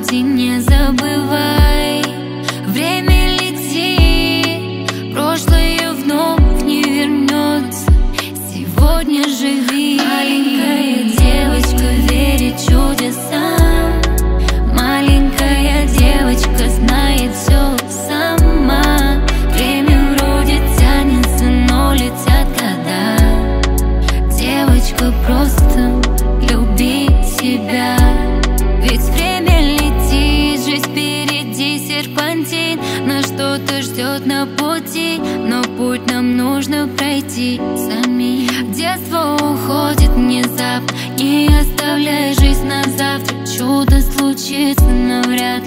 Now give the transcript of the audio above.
пути не забывай. Время летит, прошлое вновь не вернется. Сегодня живи. Маленькая девочка верит чудесам. Маленькая девочка знает все сама. Время вроде тянется, но летят года. Девочка, просто люби себя. Ведь время летит, жизнь впереди серпантин. Нас что-то ждет на пути, но путь нам нужно пройти сами. Детство уходит внезапно, не оставляй жизнь на завтра. Чудо случится навряд.